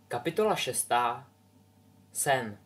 Kapitola 6. Sen.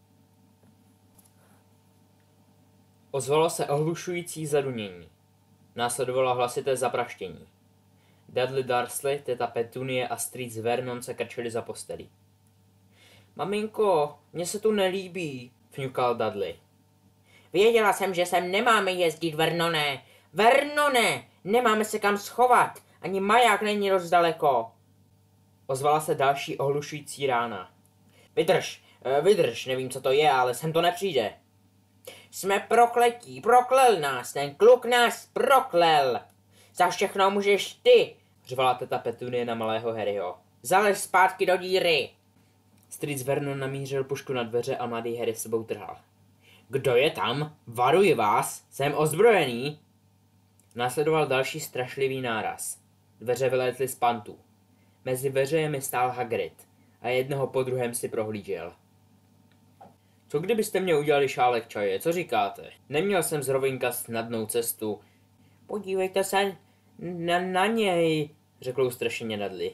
Ozvalo se ohlušující zadunění. Následovalo hlasité zapraštění. Dudley Dursley, teta Petunie a strýc Vernon se krčili za postelí. Maminko, mně se tu nelíbí, fňukal Dudley. Věděla jsem, že sem nemáme jezdit, Vernone. Vernone, nemáme se kam schovat. Ani maják není dost daleko. Ozvala se další ohlušující rána. Vydrž, nevím, co to je, ale sem to nepřijde. Jsme prokletí, proklel nás, ten kluk nás proklel. Za všechno můžeš ty, řvala teta Petunie na malého Harryho. Zalez zpátky do díry. Strýc Vernon namířil pušku na dveře a mladý Harry sebou trhal. Kdo je tam? Varuji vás, jsem ozbrojený. Následoval další strašlivý náraz. Dveře vylétly z pantů. Mezi veřejemi stál Hagrid a jednoho po druhém si prohlížel. Co kdybyste mě udělali šálek čaje, co říkáte? Neměl jsem z Rovinka snadnou cestu. Podívejte se na něj, řekl ustrašeně Dudley.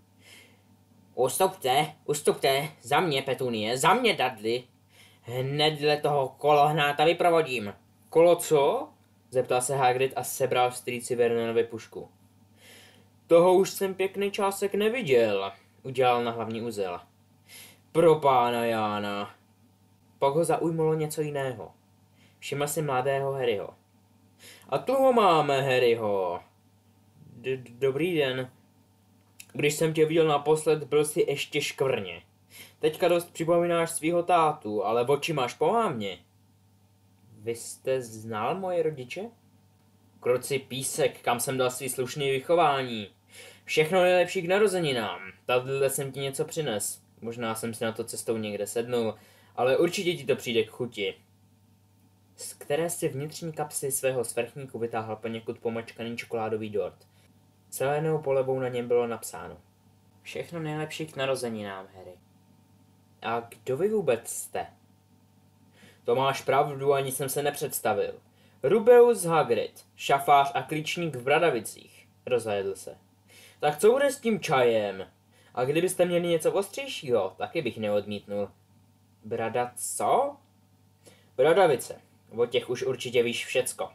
Ustupte, za mě Petunie, za mě Dudley. Hnedle toho kolohnáta vyprovodím. Kolo co? Zeptal se Hagrid a sebral strýci Vernonovi pušku. Toho už jsem pěkný čásek neviděl, udělal na hlavní uzel. Pro pána Jána. Pak ho zaujmulo něco jiného. Všiml si mladého Harryho. A tu ho máme, Harryho. Dobrý den. Když jsem tě viděl naposled, byl jsi ještě škvrně. Teďka dost připomínáš svýho tátu, ale oči máš po mámě. Vy jste znal moje rodiče? Kruci písek, kam jsem dal svý slušný vychování. Všechno nejlepší k narozeninám. Tady jsem ti něco přines. Možná jsem si na to cestou někde sednul, ale určitě ti to přijde k chuti. Z které si vnitřní kapsy svého svrchníku vytáhl poněkud pomačkaný čokoládový dort. Zelenou polevou na něm bylo napsáno. Všechno nejlepší k narozeninám, Harry. A kdo vy vůbec jste? To máš pravdu, ani jsem se nepředstavil. Rubeus Hagrid, šafář a klíčník v Bradavicích, rozhlédl se. Tak co bude s tím čajem? A kdybyste měli něco ostřejšího, taky bych neodmítnul. Brada co? Bradavice, o těch už určitě víš všecko.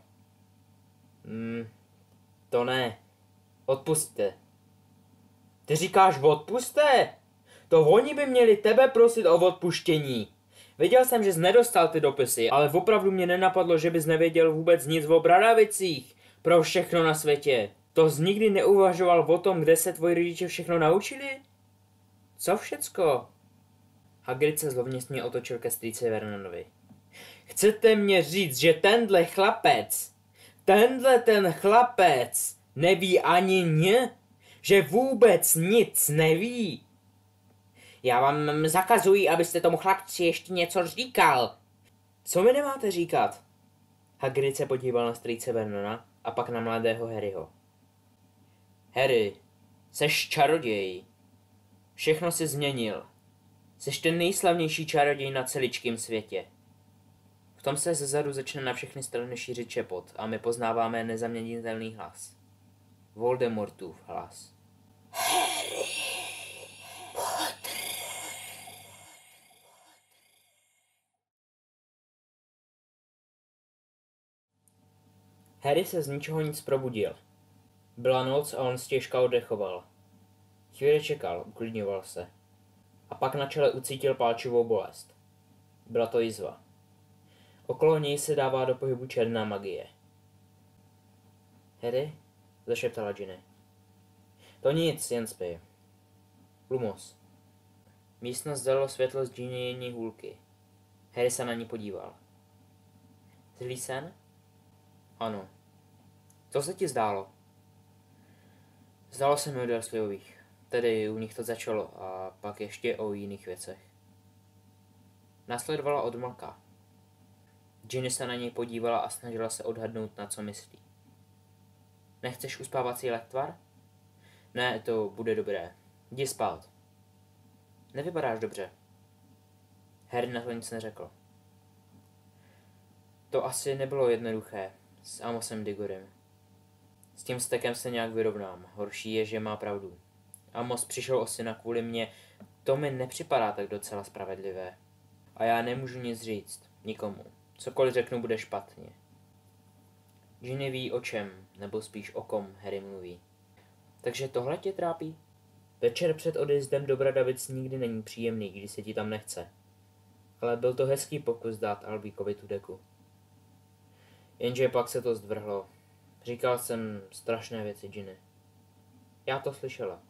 To ne. Odpusťte. Ty říkáš odpuste? To oni by měli tebe prosit o odpuštění. Věděl jsem, že jsi nedostal ty dopisy, ale opravdu mě nenapadlo, že bys nevěděl vůbec nic o Bradavicích. Pro všechno na světě. To jsi nikdy neuvažoval o tom, kde se tvoji rodiče všechno naučili? Co všecko? Hagrid se zlovněsně otočil ke strýci Vernonovi. Chcete mě říct, že tenhle chlapec neví ani ně? Že vůbec nic neví? Já vám zakazuji, abyste tomu chlapci ještě něco říkal. Co mi nemáte říkat? Hagrid se podíval na strýce Vernona a pak na mladého Harryho. Harry, seš čaroděj. Všechno si změnil. Seš ten nejslavnější čaroděj na celičkém světě. V tom se zezadu začne na všechny strany šířit šepot a my poznáváme nezaměnitelný hlas. Voldemortův hlas. Harry Potter. Harry se z ničeho nic probudil. Byla noc a on stěžka oddechoval. Chvíli čekal, uklidňoval se. A pak na čele ucítil pálčivou bolest. Byla to jizva. Okolo něj se dává do pohybu černá magie. Harry? Zašeptala Ginny. To nic, jen spí. Lumos. Místnost dalo světlo z Ginny hůlky. Harry se na ní podíval. Zlý sen? Ano. Co se ti zdálo? Zdálo se mi o Dursleyových. Tedy u nich to začalo a pak ještě o jiných věcech. Následovala odmlka. Ginny se na něj podívala a snažila se odhadnout, na co myslí. Nechceš uspávací lektvar? Ne, to bude dobré. Jdi spát. Nevypadáš dobře. Harry na to nic neřekl. To asi nebylo jednoduché s Amosem Diggorem. S tím stekem se nějak vyrovnám. Horší je, že má pravdu. Amos přišel o syna kvůli mně. To mi nepřipadá tak docela spravedlivé. A já nemůžu nic říct, nikomu. Cokoliv řeknu, bude špatně. Ginny ví o čem, nebo spíš o kom Harry mluví. Takže tohle tě trápí? Večer před odjezdem do Bradavic nikdy není příjemný, když se ti tam nechce. Ale byl to hezký pokus dát Albíkovi tu deku. Jenže pak se to zdvrhlo. Říkal jsem strašné věci, Ginny. Já to slyšela.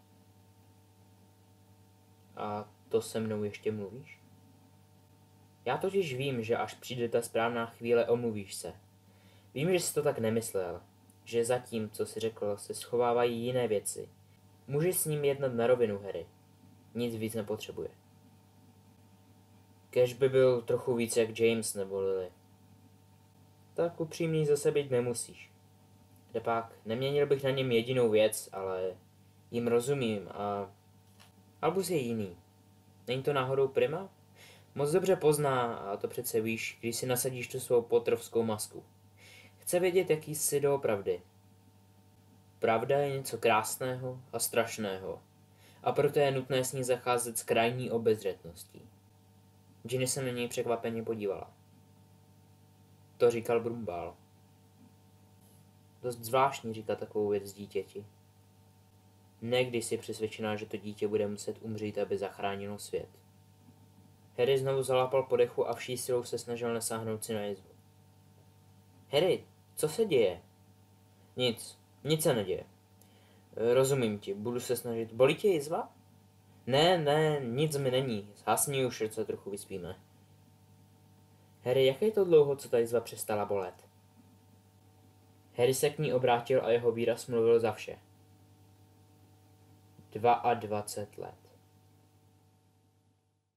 A to se mnou ještě mluvíš? Já totiž vím, že až přijde ta správná chvíle, omluvíš se. Vím, že jsi to tak nemyslel. Že zatím, co jsi řekl, se schovávají jiné věci. Můžeš s ním jednat na rovinu, Harry. Nic víc nepotřebuje. Kéž by byl trochu víc jak James nebo Lily. Tak upřímný zase být nemusíš. Kdepak, neměnil bych na něm jedinou věc, ale jim rozumím a Albus je jiný. Není to náhodou Prima? Moc dobře pozná, a to přece víš, když si nasadíš tu svou potrovskou masku. Chce vědět, jaký jsi doopravdy. Pravda je něco krásného a strašného a proto je nutné s ní zacházet s krajní obezřetností. Ginny se na něj překvapeně podívala. To říkal Brumbál. Dost zvláštní říkat takovou věc dítěti. Ne když jsi přesvědčená, že to dítě bude muset umřít, aby zachránilo svět. Harry znovu zalápal po dechu a vší silou se snažil nesáhnout si na jizvu. Harry, co se děje? Nic se neděje. Rozumím ti, budu se snažit. Bolí tě jizva? Ne, nic mi není. Zhasni už, se trochu vyspíme. Harry, jak je to dlouho, co ta jizva přestala bolet? Harry se k ní obrátil a jeho výraz mluvil za vše. 22 let.